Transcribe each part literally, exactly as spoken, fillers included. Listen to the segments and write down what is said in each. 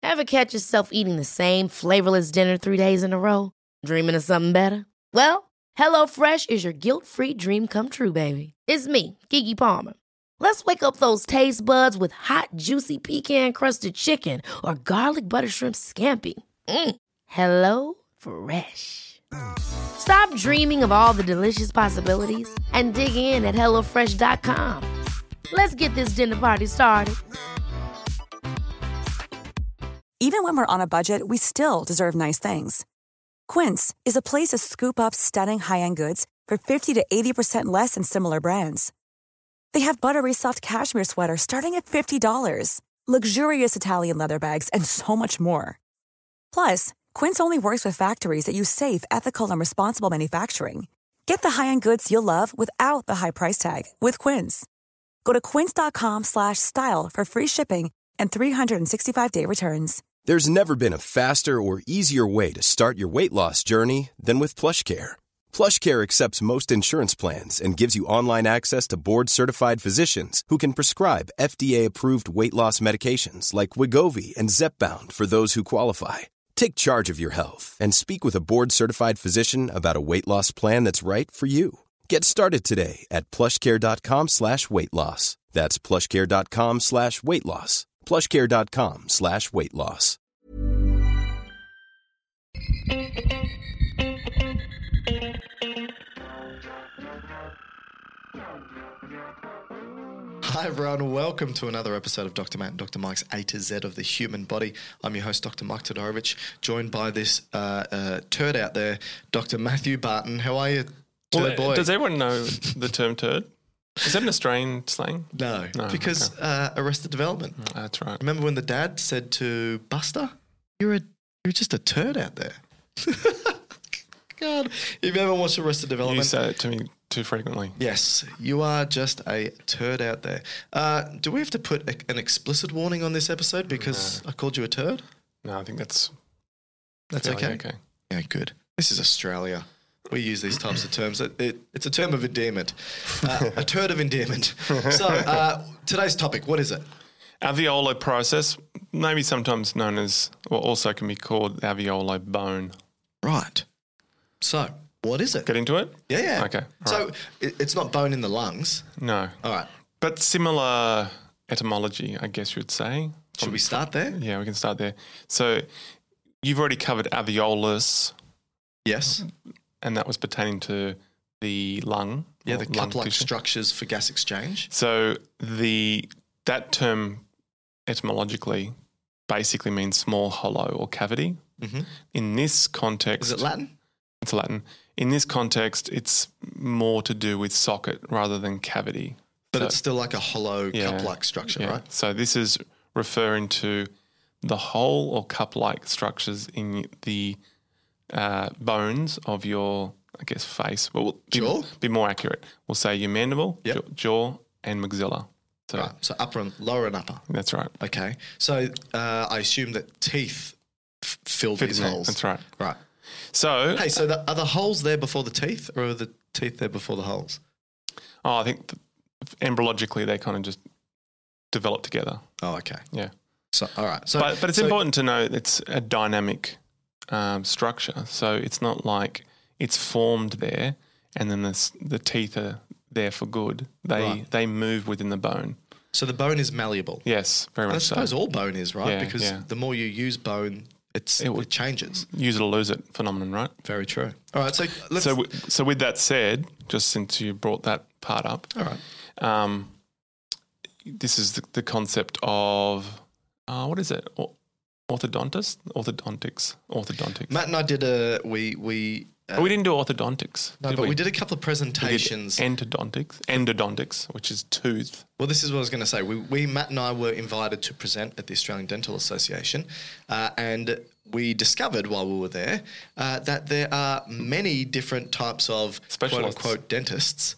Ever catch yourself eating the same flavorless dinner three days in a row? Dreaming of something better? Well, HelloFresh is your guilt-free dream come true, baby. It's me, Keke Palmer. Let's wake up those taste buds with hot, juicy pecan-crusted chicken or garlic butter shrimp scampi. Mm. Hello Fresh. Stop dreaming of all the delicious possibilities and dig in at hello fresh dot com. Let's get this dinner party started. Even when we're on a budget, we still deserve nice things. Quince is a place to scoop up stunning high-end goods for fifty to eighty percent less than similar brands. They have buttery soft cashmere sweaters starting at fifty dollars, luxurious Italian leather bags, and so much more. Plus, Quince only works with factories that use safe, ethical, and responsible manufacturing. Get the high-end goods you'll love without the high price tag with Quince. Go to quince.com slash style for free shipping and three sixty-five day returns. There's never been a faster or easier way to start your weight loss journey than with PlushCare. PlushCare accepts most insurance plans and gives you online access to board-certified physicians who can prescribe F D A-approved weight loss medications like Wegovy and Zepbound for those who qualify. Take charge of your health and speak with a board-certified physician about a weight loss plan that's right for you. Get started today at plushcare.com slash weight loss. That's plushcare.com slash weight loss. plushcare.com slash weight loss. Hi everyone, welcome to another episode of Doctor Matt and Doctor Mike's A to Z of the Human Body. I'm your host, Doctor Mike Todorovic, joined by this uh, uh, turd out there, Doctor Matthew Barton. How are you, turd well, boy? Does everyone know the term turd? Is that an Australian slang? No, no because okay. uh, Arrested Development. Oh, that's right. Remember when the dad said to Buster, "You're a, you're just a turd out there." God, if you ever watched Arrested Development, You say it to me too frequently. Yes, you are just a turd out there. Uh, do we have to put a, an explicit warning on this episode because no. I called you a turd? No, I think that's that's okay. okay. Yeah, good. This is Australia. We use these types of terms. It, it, it's a term of endearment, uh, a turd of endearment. So uh, today's topic, what is it? Alveolar process, maybe sometimes known as, or also can be called alveolar bone. Right. So what is it? Get into it? Yeah, yeah. Okay. So right. it, it's not bone in the lungs. No. All right. But similar etymology, I guess you'd say. Should we start there? Yeah, we can start there. So you've already covered alveolus. Yes. And that was pertaining to the lung. Yeah, the cup-like structures for gas exchange. So the that term etymologically basically means small hollow or cavity. Mm-hmm. In this context... Is it Latin? It's Latin. In this context, it's more to do with socket rather than cavity. But so, it's still like a hollow yeah, cup-like structure, yeah. right? So this is referring to the hole or cup-like structures in the... Uh, bones of your, I guess, face. Well, we'll be, jaw? Be more accurate. We'll say your mandible, yep. jaw, jaw, and maxilla. So, right. So upper and lower and upper. That's right. Okay. So uh, I assume that teeth f- fill Fit these in holes. That's right. Right. So, hey, so the, are the holes there before the teeth, or are the teeth there before the holes? Oh, I think the, embryologically they kind of just develop together. Oh, okay. Yeah. So all right. So, but, but it's so, important to know it's a dynamic. Um, structure. So it's not like it's formed there and then the, the teeth are there for good. They right. they move within the bone. So the bone is malleable. Yes, very much so. I suppose so. all bone is, right? Yeah, because yeah. the more you use bone, it's, it, it changes. Use it or lose it phenomenon, right? Very true. All right, so let's... So, w- so with that said, just since you brought that part up, all right. Um, this is the, the concept of, uh, what is it? O- Orthodontist? Orthodontics? Orthodontics. Matt and I did a, we, we, uh, oh, we didn't do orthodontics. No, but we? we did a couple of presentations. We did endodontics, endodontics, which is tooth. Well, this is what I was going to say. We, we, Matt and I were invited to present at the Australian Dental Association, uh, and we discovered while we were there uh, that there are many different types of quote unquote dentists,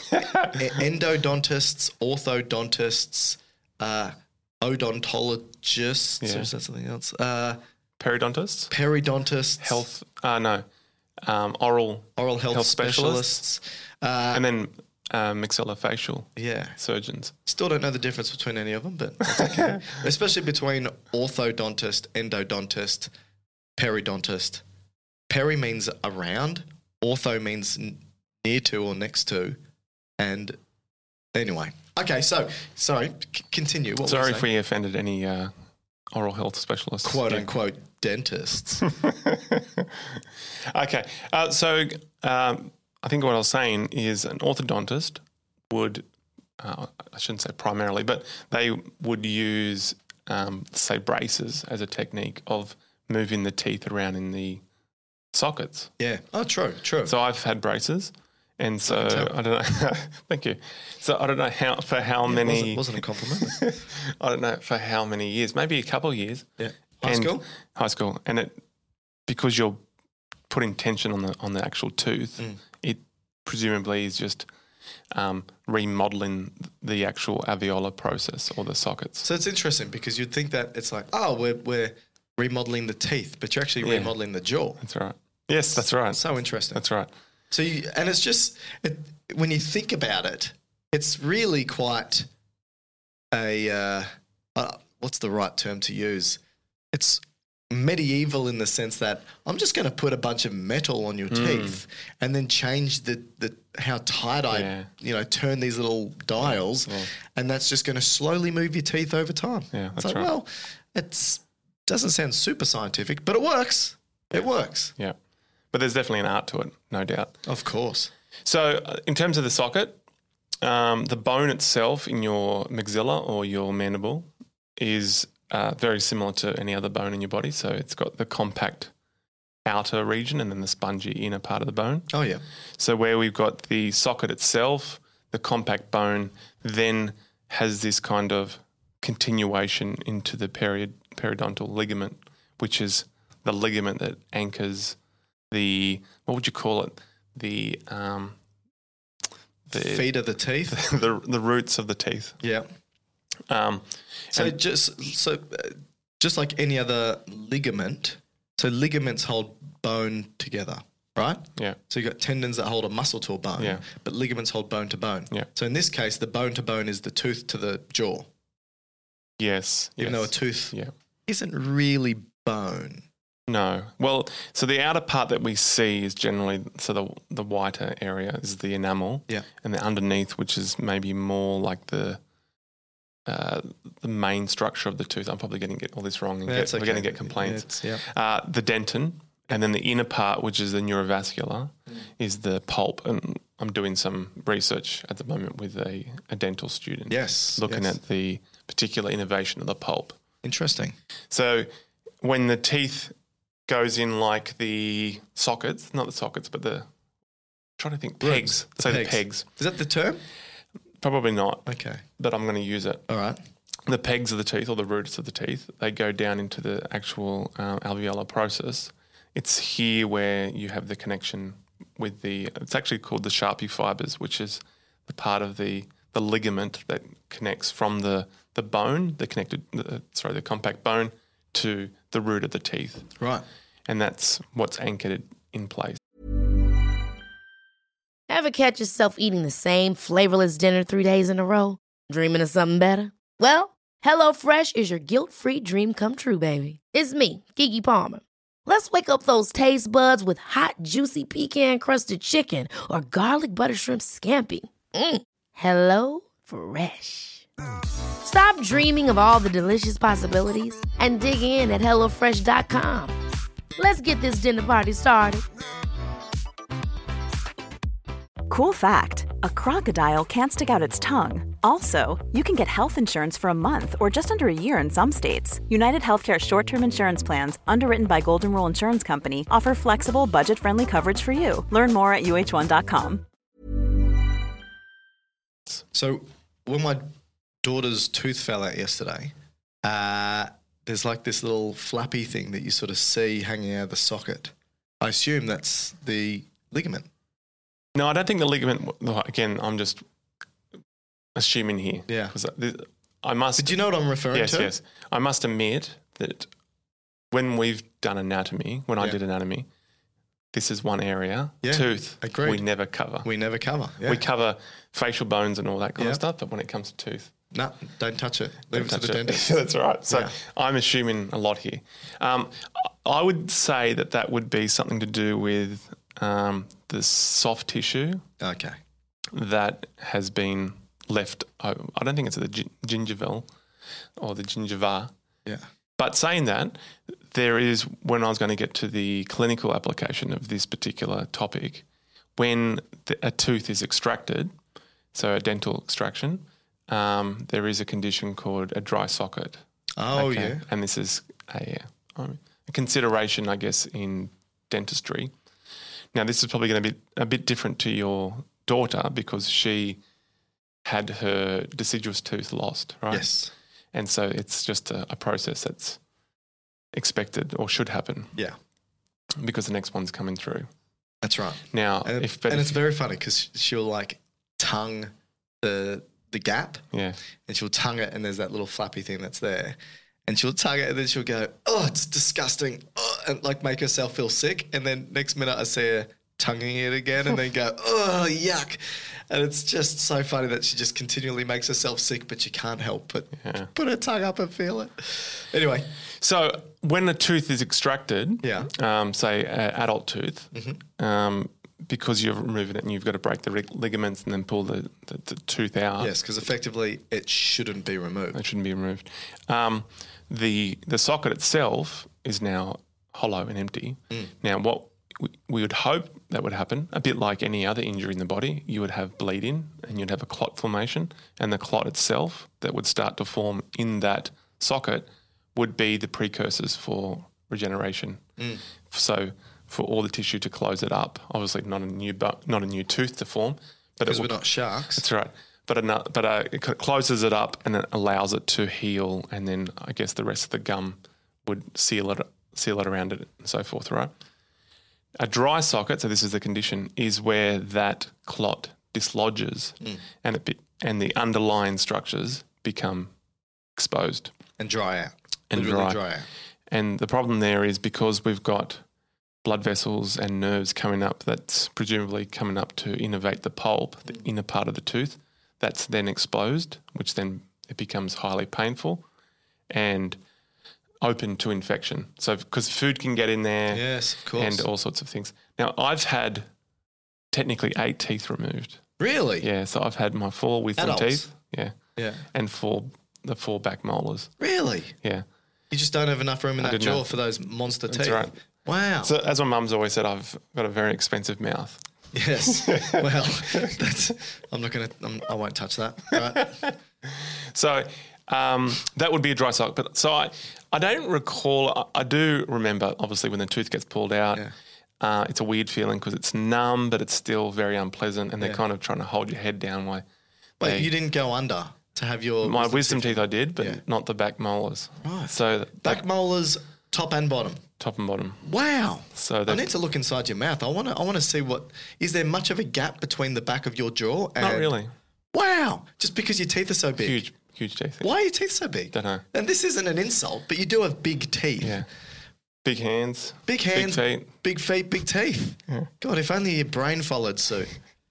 endodontists, orthodontists, uh, odontologists, yeah. or is that something else? Uh, periodontists? Periodontists. Health, uh, no, um, oral oral health, health specialists. specialists. Uh, and then uh, maxillofacial Yeah. surgeons. Still don't know the difference between any of them, but that's okay. Especially between orthodontist, endodontist, periodontist. Peri means around, ortho means n- near to or next to, and anyway. Okay, so, sorry, c- continue. What Sorry were you if saying? we offended any uh, oral health specialists. Quote Yeah. unquote dentists. Okay, uh, so um, I think what I was saying is an orthodontist would, uh, I shouldn't say primarily, but they would use, um, say, braces as a technique of moving the teeth around in the sockets. Yeah. Oh, true, true. So I've had braces, and so tell. I don't know. Thank you. So I don't know how for how many. wasn't, wasn't a compliment. I don't know for how many years. Maybe a couple of years. Yeah. High And- school? High school, and it because you're putting tension on the on the actual tooth, Mm. it presumably is just um, remodeling the actual alveolar process or the sockets. So it's interesting because you'd think that it's like, oh, we're, we're remodeling the teeth, but you're actually Yeah. remodeling the jaw. That's right. Yes, that's right. So interesting. That's right. So you, and it's just it, when you think about it, it's really quite a uh, uh, what's the right term to use? It's medieval in the sense that I'm just going to put a bunch of metal on your teeth and then change the, the how tight I Yeah. you know turn these little dials, and that's just going to slowly move your teeth over time. Yeah, it's that's like, right. well, it's doesn't sound super scientific, but it works. It works, Yeah, but there's definitely an art to it, no doubt. of course. So, uh, in terms of the socket, um, the bone itself in your maxilla or your mandible is uh, very similar to any other bone in your body. So, it's got the compact outer region and then the spongy inner part of the bone. Oh yeah. So, where we've got the socket itself, the compact bone then has this kind of continuation into the period, periodontal ligament, which is the ligament that anchors the, what would you call it? The um, the Feet of the teeth. the the roots of the teeth. Yeah. Um, So and- just so uh, just like any other ligament, so ligaments hold bone together, right? yeah, So you got tendons that hold a muscle to a bone, Yeah. but ligaments hold bone to bone. Yeah. So in this case, the bone to bone is the tooth to the jaw, yes, even yes. though a tooth yeah. isn't really bone. No. Well, so the outer part that we see is generally, so the the whiter area is the enamel. Yeah. And the underneath, which is maybe more like the uh, the main structure of the tooth. I'm probably going to get all this wrong and get, That's we're going to okay. get complaints. It's- yeah. Uh, the dentin, and then the inner part, which is the neurovascular, Mm. is the pulp. And I'm doing some research at the moment with a, a dental student. Yes, Looking yes. at the particular innovation of the pulp. Interesting. So when the teeth goes in like the sockets, not the sockets, but the, I'm trying to think, pegs. The So pegs. the pegs. Is that the term? Probably not, Okay. but I'm going to use it. All right. The pegs of the teeth or the roots of the teeth, they go down into the actual um, alveolar process. It's here where you have the connection with the, it's actually called the Sharpie fibers, which is the part of the, the ligament that connects from the, the bone, the connected, the, sorry, the compact bone to the root of the teeth. Right. And that's what's anchored in place. Ever catch yourself eating the same flavorless dinner three days in a row? Dreaming of something better? Well, HelloFresh is your guilt-free dream come true, baby. It's me, Keke Palmer. Let's wake up those taste buds with hot, juicy pecan-crusted chicken or garlic butter shrimp scampi. Mm. Hello Fresh. Stop dreaming of all the delicious possibilities and dig in at hello fresh dot com. Let's get this dinner party started. Cool fact, a crocodile can't stick out its tongue. Also, you can get health insurance for a month or just under a year in some states. United Healthcare short-term insurance plans, underwritten by Golden Rule Insurance Company, offer flexible, budget-friendly coverage for you. Learn more at U H one dot com. So when my daughter's tooth fell out yesterday, uh, there's like this little flappy thing that you sort of see hanging out of the socket. I assume that's the ligament. No, I don't think the ligament, well, again, I'm just assuming here. Yeah. 'Cause I- I must. But do you know what I'm referring yes, to? yes. I must admit that when we've done anatomy, when I Yeah. did anatomy, this is one area. Yeah, Tooth, agreed. we never cover. We never cover. Yeah. We cover facial bones and all that kind Yeah. of stuff, but when it comes to tooth, No, don't touch it. Leave it to touch the it. dentist. That's right. So Yeah. I'm assuming a lot here. Um, I would say that that would be something to do with um, the soft tissue Okay. that has been left. I I don't think it's the gin- gingival or the gingiva. Yeah. But saying that, there is, when I was going to get to the clinical application of this particular topic, when the, a tooth is extracted, so a dental extraction, um, there is a condition called a dry socket. Oh, yeah. And this is a, uh, a consideration, I guess, in dentistry. Now, this is probably going to be a bit different to your daughter because she had her deciduous tooth lost, right? Yes. And so it's just a, a process that's expected or should happen Yeah. because the next one's coming through. That's right. Now, And, if, but and if- it's very funny because she'll like tongue the the gap yeah, and she'll tongue it and there's that little flappy thing that's there. And she'll tongue it and then she'll go, oh, it's disgusting. Oh, and like make herself feel sick. And then next minute I see her tonguing it again and then go, oh, yuck. And it's just so funny that she just continually makes herself sick, but she can't help but Yeah. put her tongue up and feel it. Anyway, So when a tooth is extracted, Yeah. um, say an adult tooth, um, because you're removing it and you've got to break the rig- ligaments and then pull the, the, the tooth out, yes, because effectively it shouldn't be removed. it shouldn't be removed. Um, the the socket itself is now hollow and empty. Now, what we, we would hope that would happen, a bit like any other injury in the body, you would have bleeding and you'd have a clot formation, and the clot itself that would start to form in that socket would be the precursors for regeneration. So for all the tissue to close it up, obviously not a new bu- not a new tooth to form, but it Because will, we're not sharks. that's right. But ano- but uh, it c- closes it up and it allows it to heal, and then I guess the rest of the gum would seal it seal it around it and so forth, right? A dry socket, so this is the condition, is where that clot dislodges and it be, and the underlying structures become exposed And dry out. and Literally dry. dry out. And the problem there is because we've got blood vessels and nerves coming up that's presumably coming up to innervate the pulp, the inner part of the tooth, that's then exposed, which then it becomes highly painful and open to infection. So because food can get in there Yes, of course. and all sorts of things. Now, I've had technically eight teeth removed. Really? Yeah, so I've had my four wisdom Adults? teeth, yeah, Yeah. and four the four back molars, Really? yeah. You just don't have enough room in I that didn't jaw know. for those monster That's teeth. right. Wow. So as my mum's always said, I've got a very expensive mouth. yes. Well, that's. I'm not gonna. I'm, I won't touch that. Right. So um, that would be a dry socket. But so I, I don't recall. I, I do remember, obviously, when the tooth gets pulled out, Yeah. uh, it's a weird feeling because it's numb, but it's still very unpleasant, and they're Yeah. kind of trying to hold your head down. While But they- you didn't go under to have your my wisdom teeth I did, but Yeah. not the back molars. Right. So back back, molars, top and bottom. top and bottom. Wow. So I that- need to look inside your mouth. I want to. I want to see what. Is there much of a gap between the back of your jaw and? Not really. Wow. Just because your teeth are so big. Huge, huge teeth. Why are your teeth so big? Don't know. And this isn't an insult, but you do have big teeth. Yeah. Big hands. Big hands, Big feet. big feet, big teeth. God, if only your brain followed suit.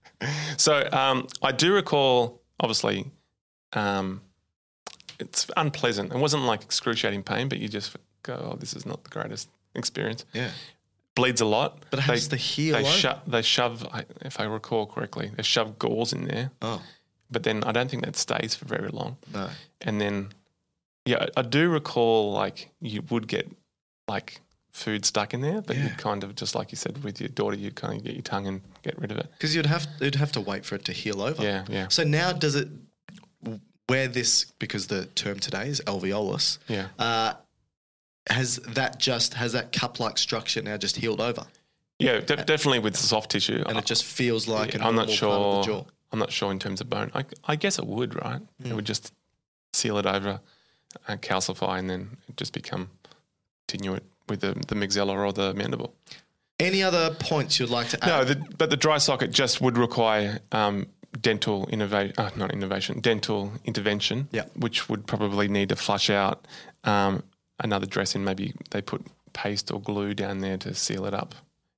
So um, I do recall, obviously, um, it's unpleasant. It wasn't like excruciating pain, but you just go, oh, this is not the greatest experience. Yeah. Bleeds a lot. But it has to heal They, over. sho- they shove, I- if I recall correctly, they shove gauze in there. Oh, But then I don't think that stays for very long. no. And then, yeah, I I do recall like you would get like food stuck in there, but Yeah. you'd kind of, just like you said with your daughter, you'd kind of get your tongue and get rid of it. Because you'd have you'd have to wait for it to heal over. Yeah, yeah. So now does it where this, because the term today is alveolus, Yeah. uh, has that just has that cup like structure now just healed over? Yeah, de- definitely with soft tissue. And it just feels like a I'm normal not sure. part of the jaw. I'm not sure in terms of bone. I, I guess it would, right? It would just seal it over, uh, calcify, and then it just become continue it with the, the maxilla or the mandible. Any other points you'd like to add? No, the, but the dry socket just would require um, dental innovation, uh, not innovation, dental intervention, Yeah. which would probably need to flush out um, another dressing. Maybe they put paste or glue down there to seal it up.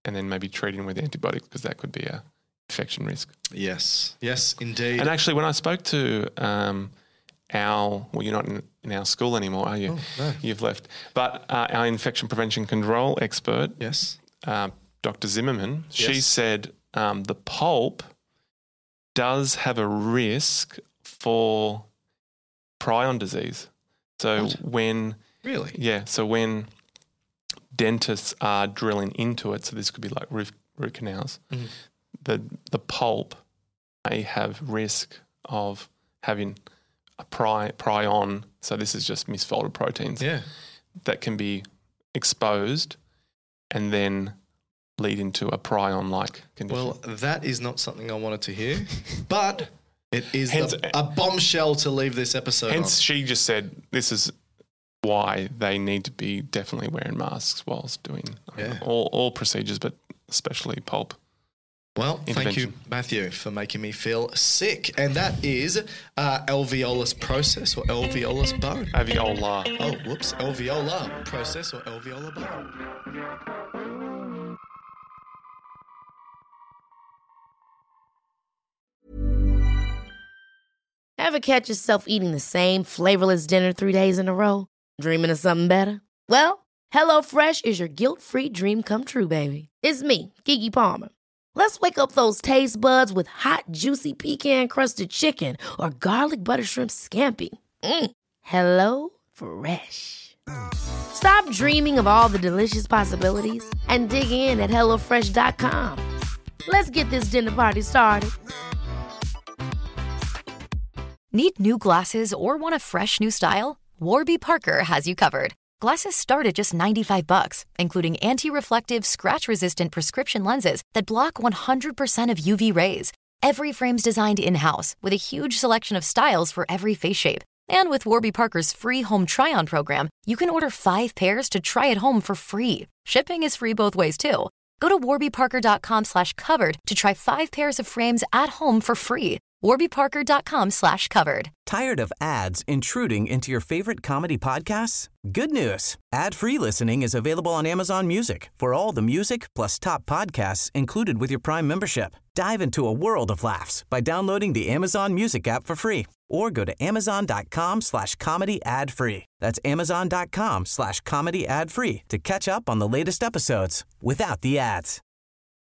and then maybe treating with antibiotics because that could be a infection risk. Yes, yes, indeed. And actually, when I spoke to um, our, well, you're not in, in our school anymore, are you? Oh, no. You've left. But uh, our infection prevention control expert, yes, uh, Doctor Zimmerman, she Yes. said um, the pulp does have a risk for prion disease. So What? when, really? yeah, so when dentists are drilling into it, so this could be like root, root canals, Mhm. the the pulp may have risk of having a pri, prion, so this is just misfolded proteins, Yeah. that can be exposed and then lead into a prion-like condition. Well, that is not something I wanted to hear, but it is Hence- the, a bombshell to leave this episode Hence, on. she just said this is why they need to be definitely wearing masks whilst doing I don't Yeah. know, all, all procedures, but especially pulp. Well, thank you, Intervention. Matthew, for making me feel sick. And that is uh, alveolus process or alveolus bone. Alveolar. Oh, whoops. Alveolar process or alveolar bone. Ever catch yourself eating the same flavorless dinner three days in a row? Dreaming of something better? Well, HelloFresh is your guilt-free dream come true, baby. It's me, Keke Palmer. Let's wake up those taste buds with hot, juicy pecan-crusted chicken or garlic butter shrimp scampi. Mm. Hello Fresh. Stop dreaming of all the delicious possibilities and dig in at hello fresh dot com. Let's get this dinner party started. Need new glasses or want a fresh new style? Warby Parker has you covered. Glasses start at just ninety-five bucks, including anti-reflective, scratch-resistant prescription lenses that block one hundred percent of U V rays. Every frame's designed in-house with a huge selection of styles for every face shape. And with Warby Parker's free home try-on program, you can order five pairs to try at home for free. Shipping is free both ways, too. Go to warby parker dot com slash covered to try five pairs of frames at home for free. warby parker dot com slash covered. Tired of ads intruding into your favorite comedy podcasts? Good news. Ad-free listening is available on Amazon Music for all the music plus top podcasts included with your Prime membership. Dive into a world of laughs by downloading the Amazon Music app for free or go to amazon dot com slash comedy ad free. That's amazon dot com slash comedy ad free to catch up on the latest episodes without the ads.